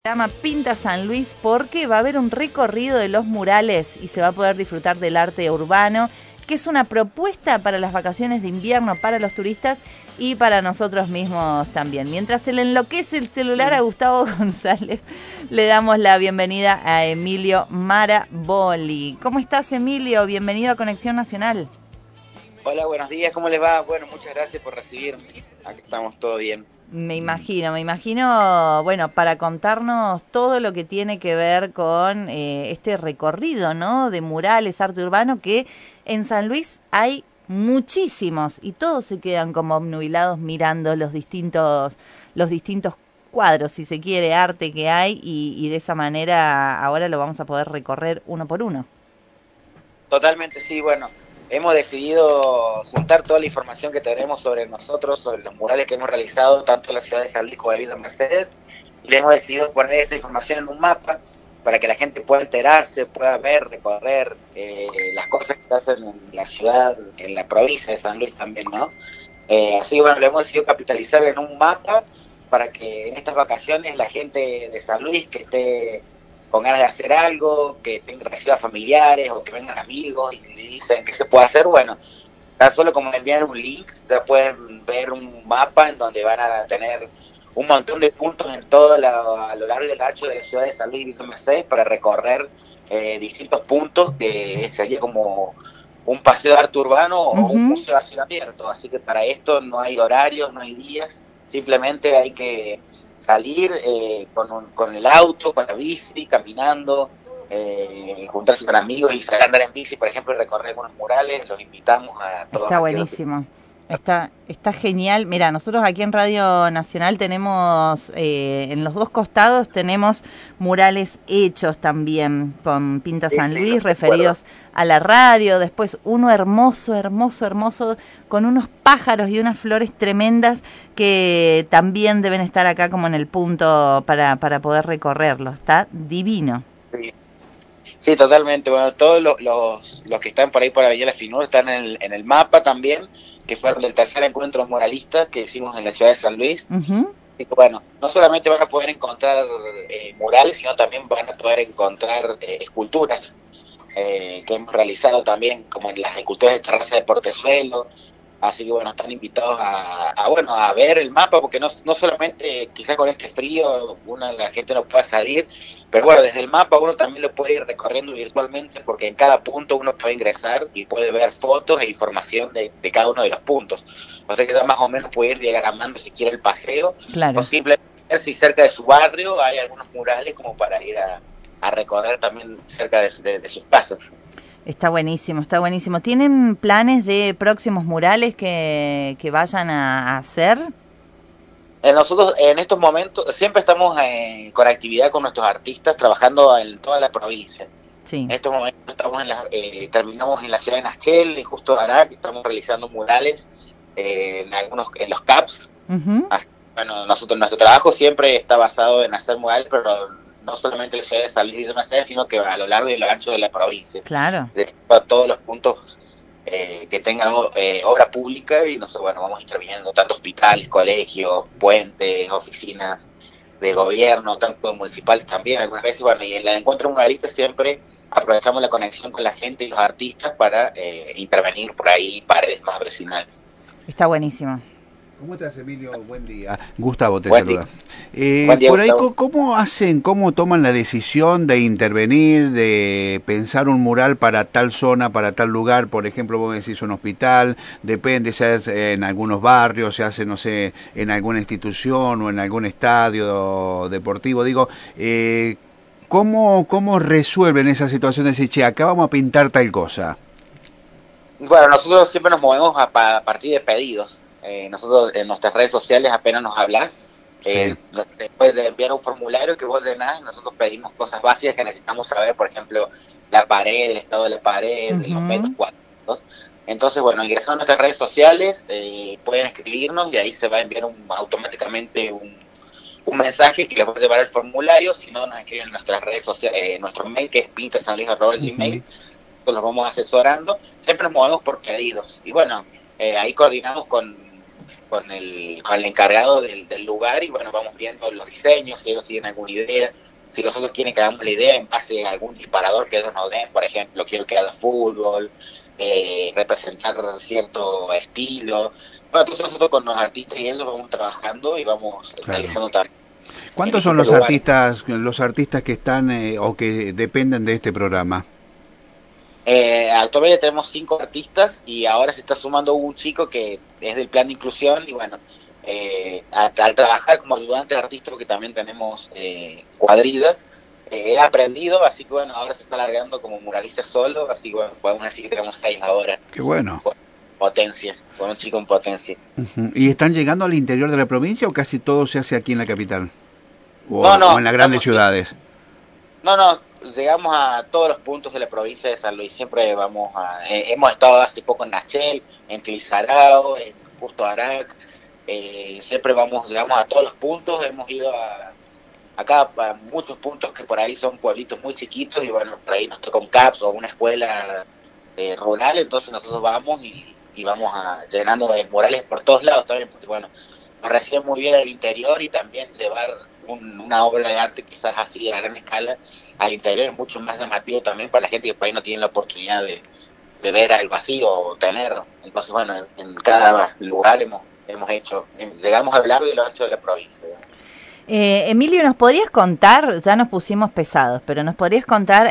Llama Pinta San Luis porque va a haber un recorrido de los murales y se va a poder disfrutar del arte urbano, que es una propuesta para las vacaciones de invierno para los turistas y para nosotros mismos también. Mientras se le enloquece el celular a Gustavo González, le damos la bienvenida a Emilio Maraboli. ¿Cómo estás, Emilio? Bienvenido a Conexión Nacional. Hola, buenos días, ¿cómo les va? Bueno, muchas gracias por recibirme. Aquí estamos, todo bien. Me imagino, bueno, para contarnos todo lo que tiene que ver con este recorrido, ¿no? De murales, arte urbano, que en San Luis hay muchísimos y todos se quedan como obnubilados mirando los distintos cuadros, si se quiere, arte que hay y de esa manera ahora lo vamos a poder recorrer uno por uno. Totalmente, sí, bueno, hemos decidido juntar toda la información que tenemos sobre nosotros, sobre los murales que hemos realizado, tanto en la ciudad de San Luis como de Villa Mercedes, y le hemos decidido poner esa información en un mapa para que la gente pueda enterarse, pueda ver, recorrer las cosas que hacen en la ciudad, en la provincia de San Luis también, ¿no? Así que bueno, lo hemos decidido capitalizar en un mapa para que en estas vacaciones la gente de San Luis que esté con ganas de hacer algo, que tenga reciba familiares o que vengan amigos y dicen que se puede hacer, bueno, tan solo como enviar un link, ya pueden ver un mapa en donde van a tener un montón de puntos en todo a lo largo y el ancho de la ciudad de San Luis y Villa Mercedes para recorrer distintos puntos que sería como un paseo de arte urbano o un museo a cielo abierto, así que para esto no hay horarios, no hay días, simplemente hay que salir con el auto, con la bici, caminando, juntarse con amigos y salir a andar en bici, por ejemplo, y recorrer algunos murales. Los invitamos a todos. Está buenísimo. Está genial. Mira, nosotros aquí en Radio Nacional tenemos, en los dos costados tenemos murales hechos también con Pinta San Luis, referidos a la radio. Después uno hermoso, con unos pájaros y unas flores tremendas que también deben estar acá como en el punto para poder recorrerlo. Está divino. Sí, totalmente. Bueno, todos los que están por ahí por Avenida La Finura están en el mapa también, que fueron del tercer encuentro muralista que hicimos en la ciudad de San Luis. Y bueno, no solamente van a poder encontrar murales, sino también van a poder encontrar esculturas que hemos realizado también, como en las esculturas de Terraza de Portezuelo. Así que bueno, están invitados a ver el mapa, porque no solamente quizás con este frío la gente no pueda salir, pero bueno, desde el mapa uno también lo puede ir recorriendo virtualmente, porque en cada punto uno puede ingresar y puede ver fotos e información de cada uno de los puntos. O sea que ya más o menos puede ir diagramando si quiere el paseo, o simplemente ver si cerca de su barrio hay algunos murales como para ir a recorrer también cerca de sus casas. Está buenísimo, está buenísimo. ¿Tienen planes de próximos murales que vayan a hacer? Nosotros en estos momentos siempre estamos con actividad con nuestros artistas trabajando en toda la provincia. Sí. En estos momentos estamos terminamos en la ciudad de Nachel, en Justo Ará, que estamos realizando murales en los CAPS. Así, bueno, nuestro trabajo siempre está basado en hacer murales, pero no solamente en la ciudad de San Luis y Villa Mercedes, sino que a lo largo y lo ancho de la provincia. Claro. A todos los puntos que tengan obra pública, y nosotros, bueno, vamos interviniendo tanto hospitales, colegios, puentes, oficinas de gobierno, tanto municipales también, algunas veces, bueno, y en el encuentro muralista siempre aprovechamos la conexión con la gente y los artistas para intervenir por ahí paredes más vecinales. Está buenísimo. ¿Cómo estás, Emilio? Buen día. Gustavo te saluda. Buen día, por ahí, Gustavo. ¿Cómo toman la decisión de intervenir, de pensar un mural para tal zona, para tal lugar? Por ejemplo, vos decís un hospital, depende, se hace en algunos barrios, se hace, no sé, en alguna institución o en algún estadio deportivo. Digo, ¿cómo resuelven esa situación de decir, che, acá vamos a pintar tal cosa? Bueno, nosotros siempre nos movemos a partir de pedidos. Nosotros en nuestras redes sociales apenas nos hablan, después de enviar un formulario que vos llenás, nosotros pedimos cosas básicas que necesitamos saber, por ejemplo, la pared, el estado de la pared, los metros cuadrados. Entonces, bueno, ingresando a nuestras redes sociales, pueden escribirnos y ahí se va a enviar automáticamente un mensaje que les va a llevar al formulario. Si no, nos escriben en nuestras redes sociales, nuestro mail, que es pintasanluis@gmail. Los vamos asesorando, siempre nos movemos por pedidos y bueno, ahí coordinamos con con el encargado del lugar y bueno, vamos viendo los diseños, si ellos tienen alguna idea, si los otros quieren que hagamos la idea en base a algún disparador que ellos nos den, por ejemplo, quiero que haga fútbol, representar cierto estilo. Bueno, entonces nosotros con los artistas y ellos vamos trabajando y vamos realizando también. ¿Cuántos son los artistas que están o que dependen de este programa? Actualmente tenemos 5 artistas y ahora se está sumando un chico que es del plan de inclusión y bueno, al trabajar como ayudante de artista, porque también tenemos cuadrilla, he aprendido, así que bueno, ahora se está alargando como muralista solo, así que bueno, podemos decir que tenemos 6 ahora. Qué bueno. Potencia, con un chico en potencia. ¿Y están llegando al interior de la provincia o casi todo se hace aquí en la capital? ¿O en las grandes ciudades? No, llegamos a todos los puntos de la provincia de San Luis. Siempre vamos hemos estado hace poco en Nachel, en Tilizarao, en Justo Arac. Siempre llegamos a todos los puntos. Hemos ido acá a muchos puntos que por ahí son pueblitos muy chiquitos y bueno, por ahí nos toca un CAPS o una escuela rural. Entonces nosotros vamos y vamos llenando de murales por todos lados también, porque bueno, nos reciben muy bien al interior y también llevar una obra de arte quizás así a gran escala al interior es mucho más llamativo también para la gente que por ahí no tiene la oportunidad de ver algo así o tenerlo. Entonces bueno, en cada lugar hemos hecho, llegamos a lo largo y lo ancho de la provincia. Emilio, ¿nos podrías contar, ya nos pusimos pesados, pero nos podrías contar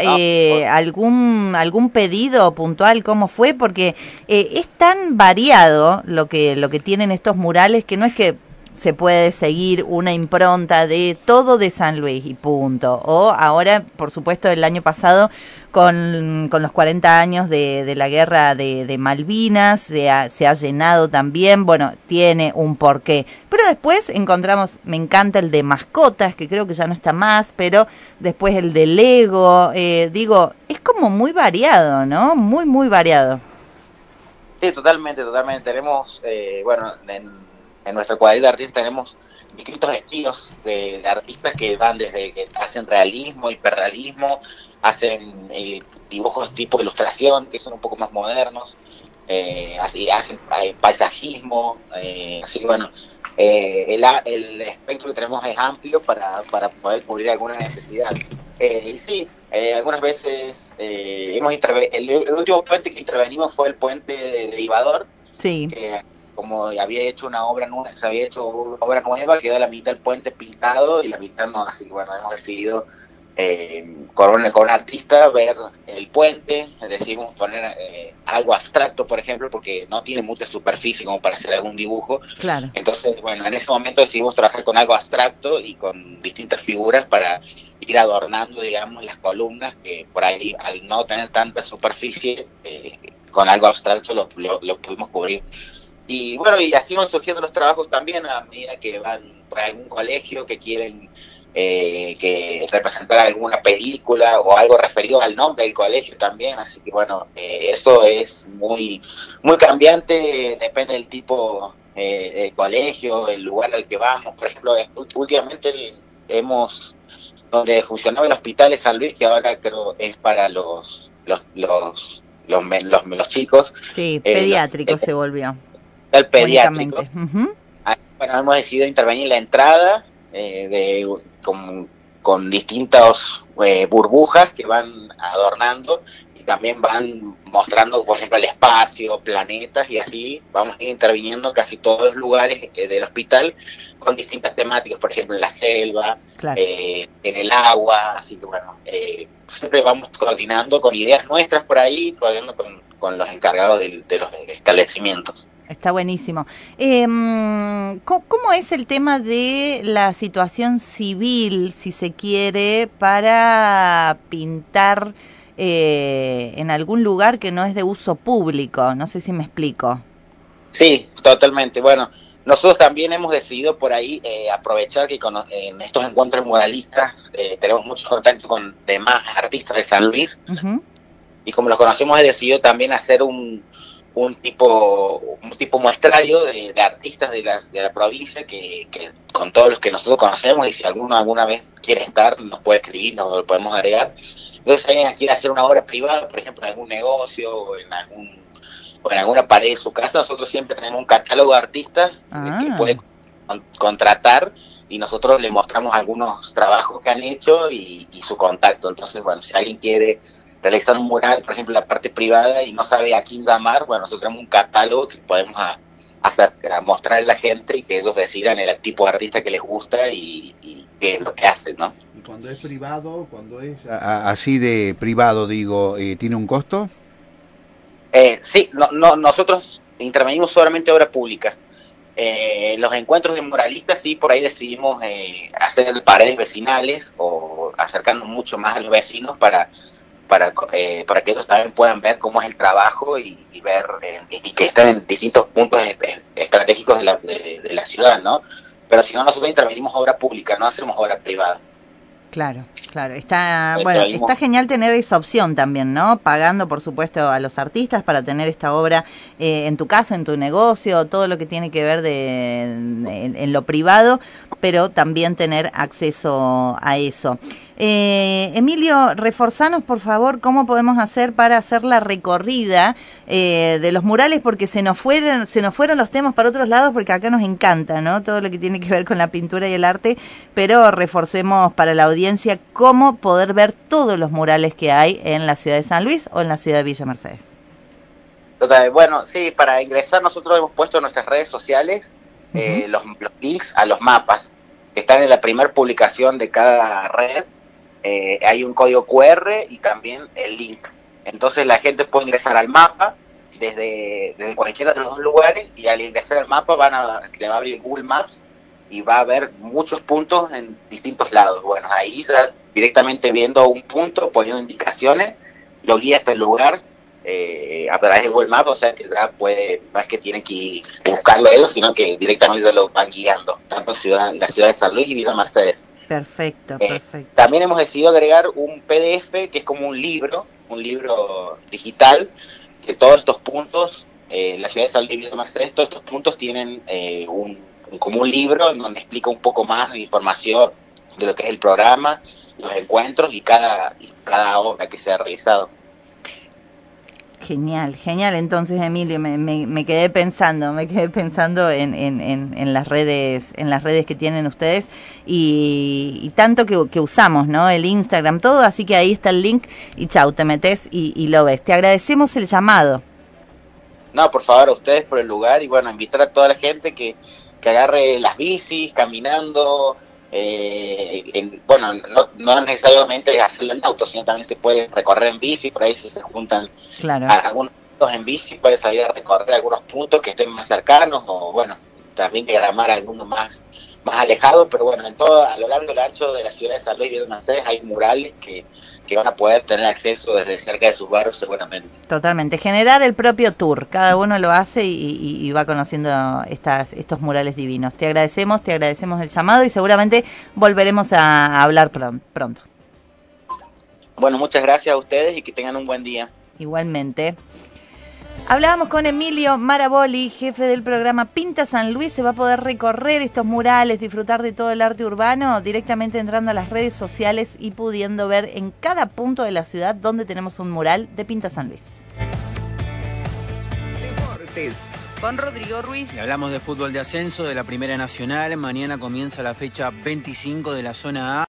algún pedido puntual, cómo fue? Porque es tan variado lo que tienen estos murales que no es que se puede seguir una impronta de todo de San Luis y punto. O ahora, por supuesto, el año pasado, con los 40 años de la guerra de Malvinas, se ha llenado también, bueno, tiene un porqué. Pero después encontramos, me encanta el de mascotas, que creo que ya no está más, pero después el de Lego, digo, es como muy variado, ¿no? Muy, muy variado. Sí, totalmente. Tenemos, bueno, en nuestra cuadrilla de artistas tenemos distintos estilos de artistas que van desde que hacen realismo, hiperrealismo, hacen dibujos tipo ilustración, que son un poco más modernos, así hacen paisajismo, así bueno, el espectro que tenemos es amplio para poder cubrir alguna necesidad. Y sí, algunas veces hemos el último puente que intervenimos fue el puente de Ibador, sí. Que como había hecho una obra nueva, se había hecho una obra nueva, quedó la mitad del puente pintado y la mitad no, así que bueno, hemos decidido con un artista ver el puente, decidimos poner algo abstracto, por ejemplo, porque no tiene mucha superficie como para hacer algún dibujo. Claro. Entonces, bueno, en ese momento decidimos trabajar con algo abstracto y con distintas figuras para ir adornando, digamos, las columnas, que por ahí, al no tener tanta superficie, con algo abstracto lo pudimos cubrir. Y bueno, y así van surgiendo los trabajos también a medida que van por algún colegio que quieren que representar alguna película o algo referido al nombre del colegio también, así que bueno, eso es muy cambiante, depende del tipo de colegio, el lugar al que vamos. Por ejemplo, últimamente donde funcionaba el hospital de San Luis, que ahora creo es para los chicos. Sí, pediátrico se volvió. El pediátrico. Uh-huh. Bueno, hemos decidido intervenir en la entrada con distintas burbujas que van adornando y también van mostrando, por ejemplo, el espacio, planetas, y así vamos a ir interviniendo casi todos los lugares del hospital con distintas temáticas, por ejemplo, en la selva, claro. En el agua, así que bueno, siempre vamos coordinando con ideas nuestras por ahí, coordinando con los encargados de los establecimientos. Está buenísimo. ¿Cómo es el tema de la situación civil, si se quiere, para pintar en algún lugar que no es de uso público? No sé si me explico. Sí, totalmente. Bueno, nosotros también hemos decidido por ahí aprovechar que en estos encuentros muralistas tenemos mucho contacto con demás artistas de San Luis. Uh-huh. Y como los conocemos, he decidido también hacer un tipo muestrario de artistas de la provincia que con todos los que nosotros conocemos, y si alguno alguna vez quiere estar nos puede escribir, nos lo podemos agregar. Entonces si alguien quiere hacer una obra privada, por ejemplo en algún negocio o en o en alguna pared de su casa, nosotros siempre tenemos un catálogo de artistas que puede contratar, y nosotros le mostramos algunos trabajos que han hecho y su contacto. Entonces, bueno, si alguien quiere realizar un mural, por ejemplo, en la parte privada, y no sabe a quién llamar, bueno, nosotros tenemos un catálogo que podemos mostrar a la gente y que ellos decidan el tipo de artista que les gusta y qué es lo que hacen, ¿no? Y cuando es privado, cuando es así de privado, digo, ¿tiene un costo? Sí, nosotros intervenimos solamente obra pública. Los encuentros de muralistas, sí, por ahí decidimos hacer paredes vecinales o acercarnos mucho más a los vecinos para que ellos también puedan ver cómo es el trabajo y ver y que estén en distintos puntos estratégicos de la ciudad, ¿no? Pero si no, nosotros intervenimos obra pública, no hacemos obra privada. Claro, claro. Está genial tener esa opción también, ¿no? Pagando, por supuesto, a los artistas para tener esta obra en tu casa, en tu negocio, todo lo que tiene que ver en lo privado, pero también tener acceso a eso. Emilio, reforzanos, por favor, cómo podemos hacer para hacer la recorrida de los murales, porque se nos fueron los temas para otros lados, porque acá nos encanta, ¿no? Todo lo que tiene que ver con la pintura y el arte, pero reforcemos para la audiencia cómo poder ver todos los murales que hay en la ciudad de San Luis o en la ciudad de Villa Mercedes. Total, bueno, sí, para ingresar nosotros hemos puesto en nuestras redes sociales los links a los mapas que están en la primera publicación de cada red. Hay un código QR y también el link. Entonces la gente puede ingresar al mapa desde cualquiera de los dos lugares, y al ingresar al mapa le va a abrir Google Maps y va a ver muchos puntos en distintos lados. Bueno, ahí ya directamente viendo un punto, poniendo indicaciones, lo guía hasta el lugar a través de Google Maps, o sea que ya no es que tienen que buscarlo ellos, sino que directamente ya lo van guiando, tanto la ciudad de San Luis y Villa Mercedes. Perfecto. También hemos decidido agregar un PDF que es como un libro digital, que todos estos puntos, la ciudad de San Luis y Villa Mercedes, todos estos puntos tienen como un libro en donde explica un poco más de información de lo que es el programa, los encuentros y cada obra que se ha realizado. Genial. Entonces, Emilio, me quedé pensando en las redes que tienen ustedes y tanto que usamos, ¿no? El Instagram, todo, así que ahí está el link y chau, te metes y lo ves. Te agradecemos el llamado. No, por favor, a ustedes por el lugar, y bueno, invitar a toda la gente que agarre las bicis, caminando. Bueno, no necesariamente hacerlo en auto, sino también se puede recorrer en bici. Por ahí si se juntan algunos puntos en bici, puede salir a recorrer algunos puntos que estén más cercanos, o bueno, también diagramar algunos más alejados. Pero bueno, a lo largo y lo ancho de la ciudad de San Luis y de Mercedes hay murales que van a poder tener acceso desde cerca de sus barrios seguramente. Totalmente, generar el propio tour, cada uno lo hace y va conociendo estos murales divinos. Te agradecemos el llamado y seguramente volveremos a hablar pronto. Bueno, muchas gracias a ustedes y que tengan un buen día. Igualmente. Hablábamos con Emilio Maraboli, jefe del programa Pinta San Luis. Se va a poder recorrer estos murales, disfrutar de todo el arte urbano, directamente entrando a las redes sociales y pudiendo ver en cada punto de la ciudad donde tenemos un mural de Pinta San Luis. Deportes con Rodrigo Ruiz. Y hablamos de fútbol de ascenso de la Primera Nacional. Mañana comienza la fecha 25 de la Zona A.